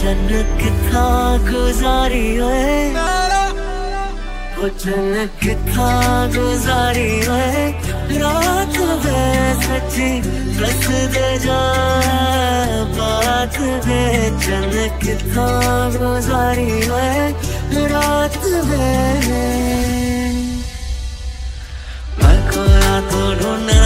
चन किथा गुजारी है, वो चन किथा गुजारी है। रात वे सच्ची दस दे जा बात वे, चन किथा गुजारी है रात वे। मैं खोया तो ढूंढ